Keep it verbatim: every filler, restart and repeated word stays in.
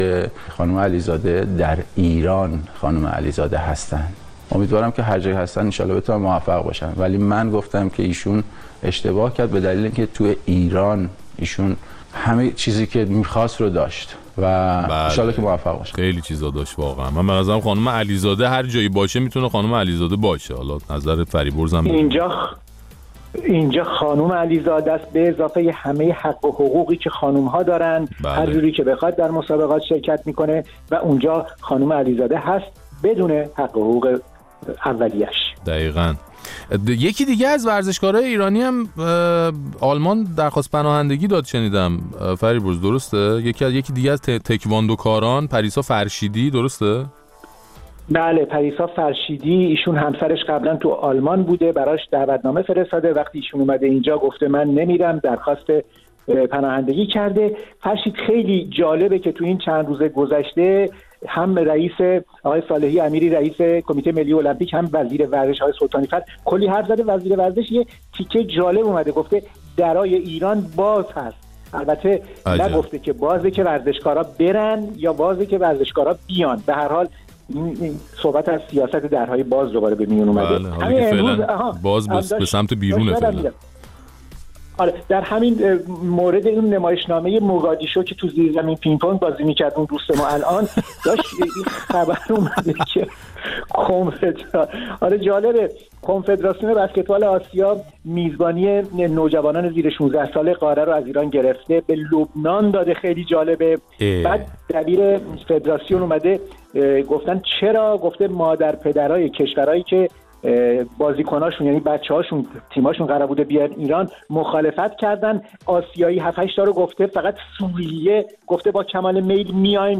خانم علیزاده در ایران خانم علیزاده هستن. امیدوارم که هر جای هستن ان شاءالله بتونن موفق باشن، ولی من گفتم که ایشون اشتباه کرد به دلیل اینکه تو ایران ایشون همه چیزی که می‌خواست رو داشت و ان شاءالله که موفق باشه. خیلی چیزا داشت واقعا. من به نظرم خانم علیزاده هر جایی باشه میتونه خانم علیزاده باشه. حالا نظر فریبرزم اینجا اینجا خانم علیزاده است به اضافه همه حق و حقوقی که خانم ها دارن. بله. هر جوری که بخواد در مسابقات شرکت میکنه و اونجا خانم علیزاده هست بدون حق و حقوق اولیش. دقیقاً. یکی دیگه از ورزشکارای ایرانی هم آلمان درخواست پناهندگی داد شنیدم فریبرز، درسته؟ یکی از یکی دیگه از تکواندوکاران پریسا فرشیدی، درسته؟ بله، پریسا فرشیدی، ایشون همسرش قبلا تو آلمان بوده، براش دعوتنامه فرستاده، وقتی ایشون اومده اینجا گفته من نمیرم، درخواست پناهندگی کرده. فرشید خیلی جالبه که تو این چند روز گذشته هم رئیس آقای صالحی امیری رئیس کمیته ملی المپیک هم وزیر ورزش آقای سلطانی فر کلی حرف زده. وزیر ورزش یه تیکه جالب اومده گفته درای ایران باز هست. البته نگفته که بازه که ورزشکارا برن یا بازه که ورزشکارا بیان. به هر حال این صحبت از سیاست درهای باز دوباره به میون اومده. بله، همین امروز باز بس به سمت بیرونه فعلا. آره، در همین مورد این نمایشنامه موگادیشو که تو زیرزمین پینگ پونگ بازی میکرد اون دوست ما الان داشت این خبر اومده که کنفدراسیون آره جالبه کنفدراسیون بسکتبال آسیا میزبانی نوجوانان زیر شانزده ساله قاره رو از ایران گرفته، به لبنان داده. خیلی جالبه. اه. بعد دبیر فدراسیون اومده گفتن چرا؟ گفته مادر پدرای کشورایی که بازیکناشون یعنی بچه‌هاشون تیماشون قرار بوده بیان ایران مخالفت کردن. آسیایی هفت هشت تا رو گفته، فقط سوریه گفته با کمال میل میایم